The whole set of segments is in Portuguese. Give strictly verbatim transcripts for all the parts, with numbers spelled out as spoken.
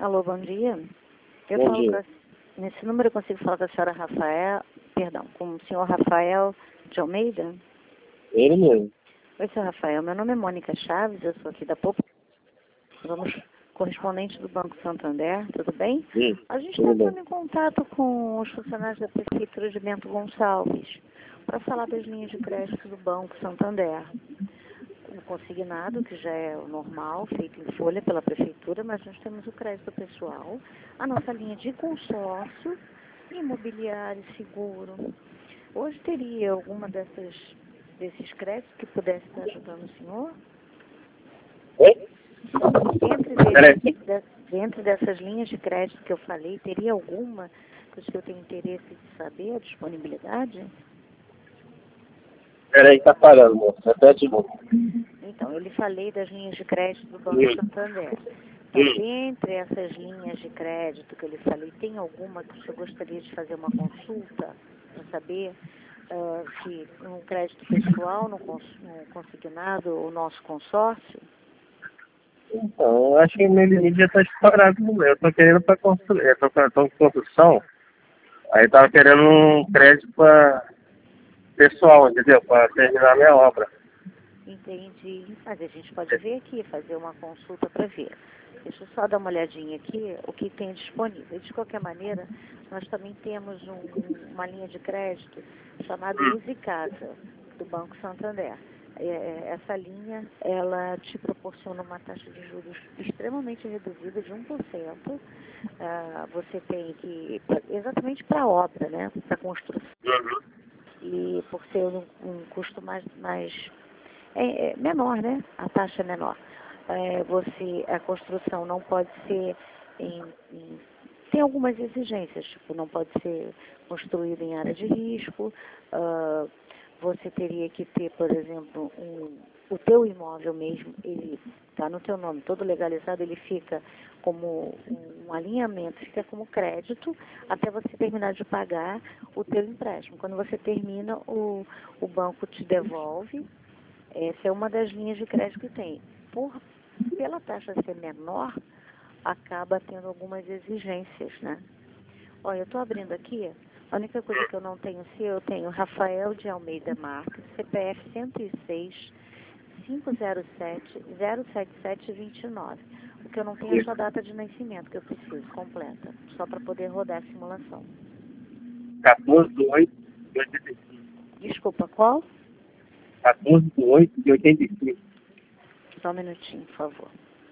Alô, bom dia. Eu Bom falo dia. com a, nesse número eu consigo falar com a senhora Rafael, perdão, com o senhor Rafael de Almeida? Ele mesmo. Oi, senhor Rafael. Meu nome é Mônica Chaves, eu sou aqui da Poupa. Somos correspondentes do Banco Santander, tudo bem? Sim, A gente tudo está bem. entrando em contato com os funcionários da Prefeitura de Bento Gonçalves para falar das linhas de crédito do Banco Santander. O consignado, que já é o normal, feito em folha pela Prefeitura, mas nós temos o crédito pessoal, a nossa linha de consórcio, imobiliário, seguro. Hoje teria alguma dessas, desses créditos que pudesse estar ajudando o senhor? Oi? Dentro, Peraí. desse, de, dentro dessas linhas de crédito que eu falei, teria alguma que o senhor tem interesse de saber a disponibilidade? Peraí, tá parando, moço. Repete de novo. Então, eu lhe falei das linhas de crédito do Banco Hum. Santander. Então, Hum. dentre essas linhas de crédito que eu lhe falei, tem alguma que o senhor gostaria de fazer uma consulta para saber ah, se um crédito pessoal, no, cons- no consignado, o nosso consórcio? Então, eu acho que meu limite já tá estourado no meu. Eu tô querendo pra construir. Eu tô com tô com construção. Aí tava querendo um crédito pra pessoal, entendeu? Pra terminar minha obra. Entendi. Mas a gente pode ver aqui, fazer uma consulta para ver. Deixa eu só dar uma olhadinha aqui, o que tem disponível. De qualquer maneira, nós também temos um- uma linha de crédito chamada Use Casa, do Banco Santander. É, é, essa linha, ela te proporciona uma taxa de juros extremamente reduzida de um por cento. Ah, você tem que, exatamente para a obra, né, para a construção. Uhum. E por ser um, um custo mais, mais é, é menor, né? A taxa é menor. É, você, a construção não pode ser em, em, tem algumas exigências, tipo, não pode ser construída em área de risco, ah, você teria que ter, por exemplo, um, o teu imóvel mesmo, ele está no teu nome, todo legalizado, ele fica como um alinhamento, fica como crédito, até você terminar de pagar o teu empréstimo. Quando você termina, o, o banco te devolve. Essa é uma das linhas de crédito que tem. Por, pela taxa ser menor, acaba tendo algumas exigências, né? Olha, eu estou abrindo aqui, a única coisa que eu não tenho seu, eu tenho Rafael de Almeida Marques, C P F cento e seis, cinco zero sete, zero sete sete dois nove. O que eu não tenho é a sua data de nascimento, que eu preciso, completa, só para poder rodar a simulação. quatorze de oito de oitenta e cinco. Desculpa, qual? quatorze de oito de oitenta e cinco. Só um minutinho, por favor.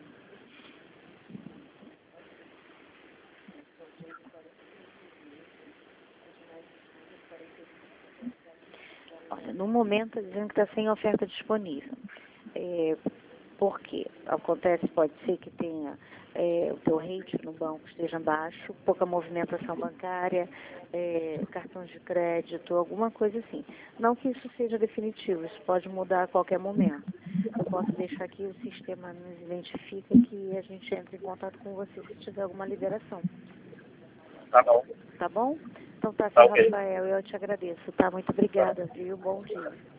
Olha, no momento está dizendo que está sem oferta disponível. É, porque acontece, pode ser que tenha é, o teu rate no banco esteja baixo, pouca movimentação bancária, é, cartões de crédito, alguma coisa assim. Não que isso seja definitivo, isso pode mudar a qualquer momento. Eu posso deixar aqui, o sistema nos identifica que a gente entre em contato com você se tiver alguma liberação. Tá bom. Tá bom? Então tá, Tá seu ok. Rafael, eu te agradeço, tá? Muito obrigada, viu? Bom dia.